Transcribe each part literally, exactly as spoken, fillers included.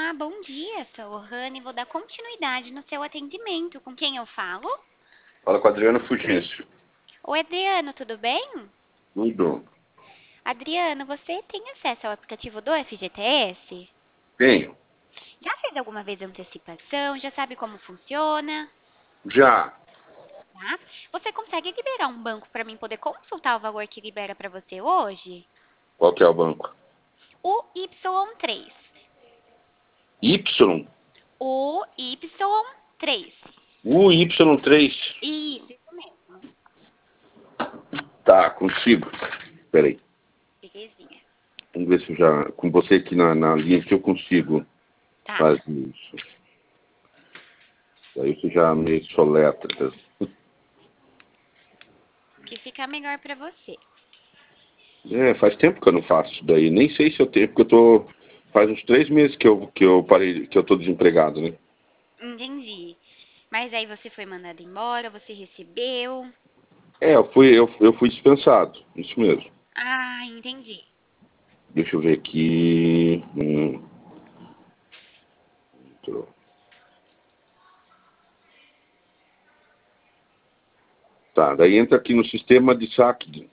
Olá, bom dia. Sou o Rani e vou dar continuidade no seu atendimento. Com quem eu falo? Fala com a Adriana Fugêncio. Oi, Adriano, tudo bem? Tudo. Adriano, você tem acesso ao aplicativo do F G T S? Tenho. Já fez alguma vez antecipação? Já sabe como funciona? Já. Tá? Você consegue liberar um banco para mim poder consultar o valor que libera para você hoje? Qual que é o banco? O Y três. Y? O Y três. O Y três. Isso, isso mesmo. Tá, consigo. Peraí. Belezinha. Vamos ver se eu já... Com você aqui na, na linha que eu consigo Tá. fazer isso. Aí você já me soletra. Que fica melhor para você. É, faz tempo que eu não faço isso daí. Nem sei se eu tenho, porque eu tô... Faz uns três meses que eu, que eu parei, que eu tô desempregado, né? Entendi. Mas aí você foi mandado embora, você recebeu. É, eu fui, eu, eu fui dispensado. Isso mesmo. Ah, entendi. Deixa eu ver aqui. Hum. Tá, daí entra aqui no sistema de saque.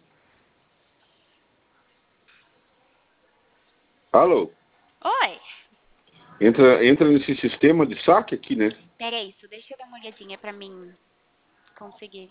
Alô? Oi. Entra, entra nesse sistema de saque aqui, né? Peraí, isso, deixa eu dar uma olhadinha pra mim conseguir.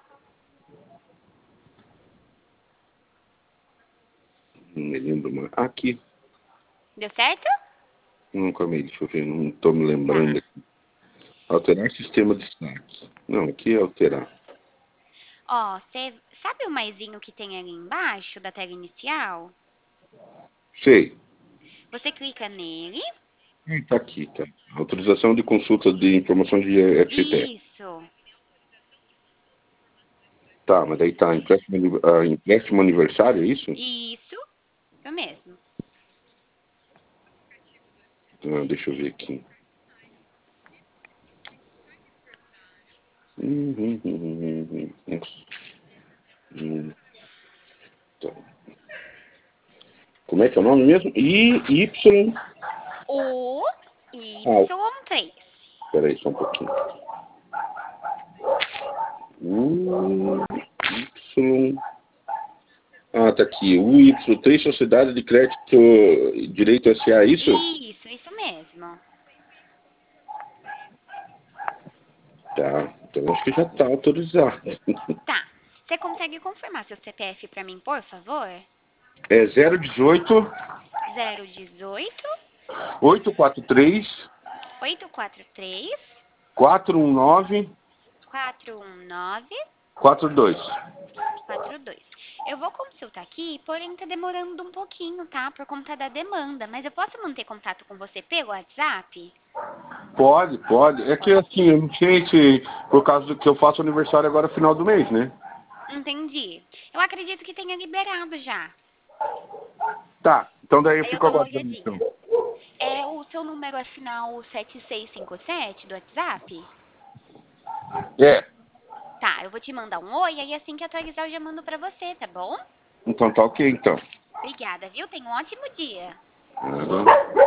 Não me lembro mais. Ah, aqui. Deu certo? Não, calma aí, deixa eu ver, não estou me Tá. lembrando aqui. Alterar sistema de saque. Não, aqui é alterar. Ó, você sabe o maisinho que tem ali embaixo da tela inicial? Sei. Você clica nele. Tá aqui, tá. Autorização de consulta de informação de F G T S. Isso. Tá, mas daí tá empréstimo, aniv- ah, empréstimo aniversário, é isso? Isso. Isso mesmo. Ah, deixa eu ver aqui. Hum, hum, hum, hum, hum, hum. Hum, tá. Como é que é o nome mesmo? I, Y. O Y Ah, três. peraí, só um pouquinho. U, Y. Ah, tá aqui. U Y três, Sociedade de Crédito Direito S A, isso? Isso, isso mesmo. Tá, então acho que já tá autorizado. Tá. Você consegue confirmar seu C P F pra mim, por favor? É zero dezoito, Zero dezoito, oito quatro três, oito quatro três, quatro um nove, quatro um nove, quatro dois. quatro dois. Eu vou consultar aqui, porém tá demorando um pouquinho, tá? Por conta da demanda. Mas eu posso manter contato com você pelo WhatsApp? Pode, pode. É que assim, eu não sei se por causa do que eu faço aniversário agora final do mês, né? Entendi. Eu acredito que tenha liberado já. Tá, então daí eu Aí eu fico dou uma aguardando então. olhadinha. É, o seu número é final sete seis cinco sete do WhatsApp? É, Tá, eu vou te mandar um oi, aí assim que atualizar eu já mando pra você, tá bom? então tá ok então. Obrigada, viu? Tenha um ótimo dia. Uhum.